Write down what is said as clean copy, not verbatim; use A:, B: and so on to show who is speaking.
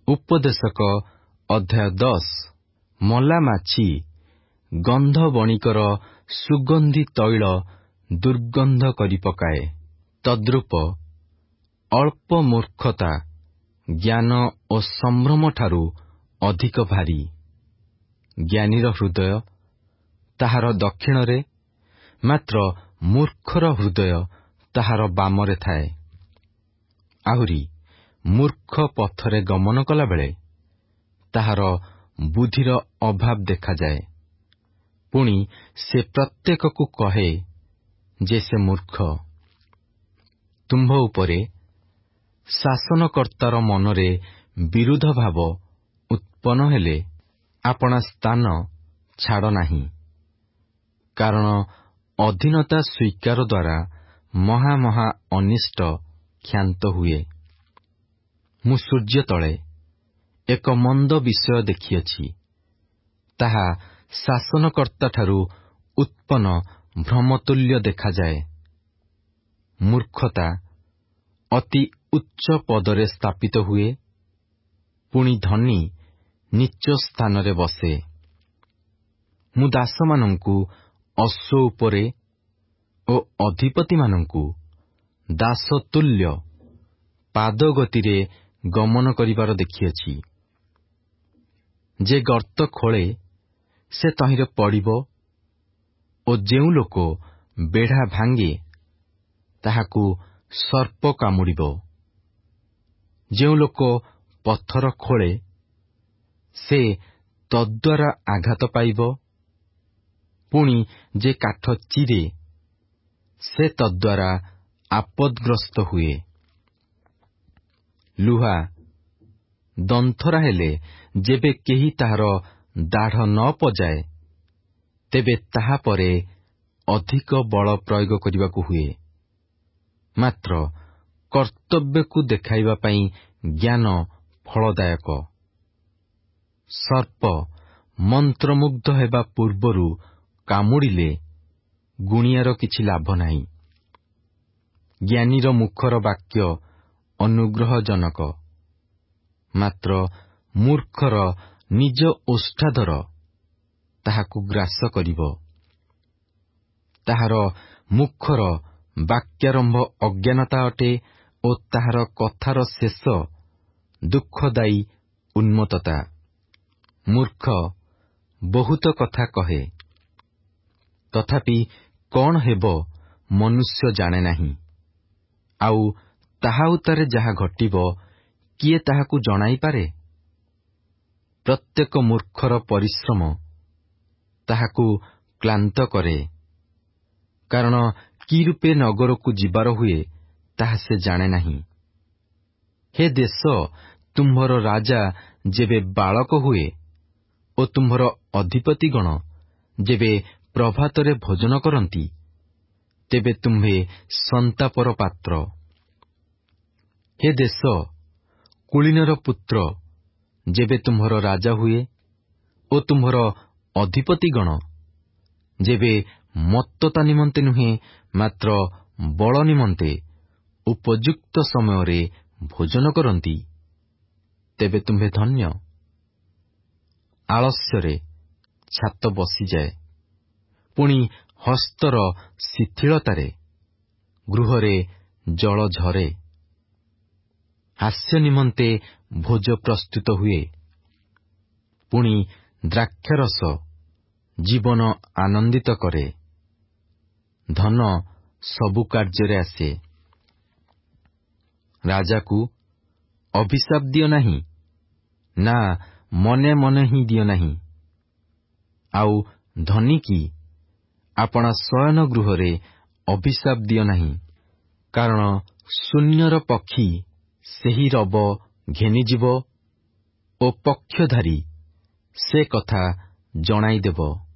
A: ଉପଦେଶକ ଅଧ୍ୟାୟ 10। ମଲା ମାଛି ଗନ୍ଧ ବଣିକର ସୁଗନ୍ଧି ତୈଳ ଦୁର୍ଗନ୍ଧ କରି ପକାଏ। ତଦ୍ରୂପ ଅଳ୍ପ ମୂର୍ଖତା ଜ୍ଞାନ ଓ ସମ୍ଭ୍ରମଠାରୁ ଅଧିକ ଭାରି। ଜ୍ଞାନୀର ହୃଦୟ ତାହାର ଦକ୍ଷିଣରେ, ମାତ୍ର ମୂର୍ଖର ହୃଦୟ ତାହାର ବାମରେ ଥାଏ। ଆହୁରି ମୂର୍ଖ ପଥରେ ଗମନ କଲାବେଳେ ତାହାର ବୁଦ୍ଧିର ଅଭାବ ଦେଖାଯାଏ। ପୁଣି ସେ ପ୍ରତ୍ୟେକକୁ କହେ ଯେ ସେ ମୂର୍ଖ। ତୁମ୍ଭ ଉପରେ ଶାସନକର୍ତ୍ତାର ମନରେ ବିରୁଦ୍ଧ ଭାବ ଉତ୍ପନ୍ନ ହେଲେ ଆପଣା ସ୍ଥାନ ଛାଡ଼ ନାହିଁ। କାରଣ ଅଧୀନତା ସ୍ୱୀକାର ଦ୍ୱାରା ମହା ମହା ଅନିଷ୍ଟ କ୍ଷାନ୍ତ ହୁଏ। ମୁଁ ସୂର୍ଯ୍ୟ ତଳେ ଏକ ମନ୍ଦ ବିଷୟ ଦେଖିଅଛି। ତାହା ଶାସନକର୍ତ୍ତାଠାରୁ ଉତ୍ପନ୍ନ ଭ୍ରମତୁଲ୍ୟ ଦେଖାଯାଏ। ମୂର୍ଖତା ଅତି ଉଚ୍ଚ ପଦରେ ସ୍ଥାପିତ ହୁଏ, ପୁଣି ଧନୀ ନୀଚ ସ୍ଥାନରେ ବସେ। ମୁଁ ଦାସମାନଙ୍କୁ ଅଶ୍ୱ ଉପରେ ଓ ଅଧିପତିମାନଙ୍କୁ ଦାସତୁଲ୍ୟ ପାଦଗତିରେ ଗମନ କରିବାର ଦେଖିଅଛି। ଯେ ଗର୍ତ୍ତ ଖୋଳେ ସେ ତହିଁରେ ପଡ଼ିବ, ଓ ଯେଉଁ ଲୋକ ବେଢ଼ା ଭାଙ୍ଗେ ତାହାକୁ ସର୍ପ କାମୁଡ଼ିବ। ଯେଉଁ ଲୋକ ପଥର ଖୋଳେ ସେ ତଦ୍ଦ୍ୱାରା ଆଘାତ ପାଇବ। ପୁଣି ଯେ କାଠ ଚିରେ ସେ ତଦ୍ଦ୍ୱାରା ଆପଦଗ୍ରସ୍ତ ହୁଏ। ଲୁହା ଦନ୍ଥରା ହେଲେ ଯେବେ କେହି ତାହାର ଦାଢ଼ ନ ପଜାଏ, ତେବେ ତାହାପରେ ଅଧିକ ବଳ ପ୍ରୟୋଗ କରିବାକୁ ହୁଏ। ମାତ୍ର କର୍ତ୍ତବ୍ୟକୁ ଦେଖାଇବା ପାଇଁ ଜ୍ଞାନ ଫଳଦାୟକ। ସର୍ପ ମନ୍ତ୍ରମୁଗ୍ଧ ହେବା ପୂର୍ବରୁ କାମୁଡ଼ିଲେ ଗୁଣିଆର କିଛି ଲାଭ ନାହିଁ। ଜ୍ଞାନୀର ମୁଖର ବାକ୍ୟ ଅନୁଗ୍ରହଜନକ, ମାତ୍ର ମୂର୍ଖର ନିଜ ଓଷ୍ଠାଧର ତାହାକୁ ଗ୍ରାସ କରିବ। ତାହାର ମୁଖର ବାକ୍ୟାରମ୍ଭ ଅଜ୍ଞାନତା ଅଟେ ଓ ତାହାର କଥାର ଶେଷ ଦୁଃଖଦାୟୀ ଉନ୍ମତ୍ତତା। ମୂର୍ଖ ବହୁତ କଥା କହେ, ତଥାପି କଣ ହେବ ମନୁଷ୍ୟ ଜାଣେ ନାହିଁ। ଆଉ ତାହା ଉତ୍ତାରେ ଯାହା ଘଟିବ କିଏ ତାହାକୁ ଜଣାଇପାରେ? ପ୍ରତ୍ୟେକ ମୂର୍ଖର ପରିଶ୍ରମ ତାହାକୁ କ୍ଳାନ୍ତ କରେ, କାରଣ କି ରୂପେ ନଗରକୁ ଯିବାର ହୁଏ ତାହା ସେ ଜାଣେ ନାହିଁ। ହେ ଦେଶ, ତୁମ୍ଭର ରାଜା ଯେବେ ବାଳକ ହୁଏ ଓ ତୁମ୍ଭର ଅଧିପତିଗଣ ଯେବେ ପ୍ରଭାତରେ ଭୋଜନ କରନ୍ତି, ତେବେ ତୁମ୍ଭେ ସନ୍ତାପର ପାତ୍ର। ହେ ଦେଶ, କୁଳୀନର ପୁତ୍ର ଯେବେ ତୁମ୍ଭର ରାଜା ହୁଏ ଓ ତୁମ୍ଭର ଅଧିପତିଗଣ ଯେବେ ମତ୍ତତା ନିମନ୍ତେ ନୁହେଁ ମାତ୍ର ବଳ ନିମନ୍ତେ ଉପଯୁକ୍ତ ସମୟରେ ଭୋଜନ କରନ୍ତି, ତେବେ ତୁମ୍ଭେ ଧନ୍ୟ। ଆଳସ୍ୟରେ ଛାତ ବସିଯାଏ, ପୁଣି ହସ୍ତର ଶିଥିଳତାରେ ଗୃହରେ ଜଳ ଝରେ। ହାସ୍ୟ ନିମନ୍ତେ ଭୋଜ ପ୍ରସ୍ତୁତ ହୁଏ, ପୁଣି ଦ୍ରାକ୍ଷାରସ ଜୀବନ ଆନନ୍ଦିତ କରେ। ଧନ ସବୁ କାର୍ଯ୍ୟରେ ଆସେ। ରାଜାକୁ ଅଭିଶାପ ଦିଅ ନାହିଁ, ନା ମନେ ମନେ ହିଁ ଦିଅ ନାହିଁ। ଆଉ ଧନୀକି ଆପଣା ଶୟନ ଗୃହରେ ଅଭିଶାପ ଦିଅ ନାହିଁ, କାରଣ ଶୂନ୍ୟର ପକ୍ଷୀ ସେହି ରବ ଘେନିଯିବ ଓ ପକ୍ଷଧାରୀ ସେ କଥା ଜଣାଇଦେବ।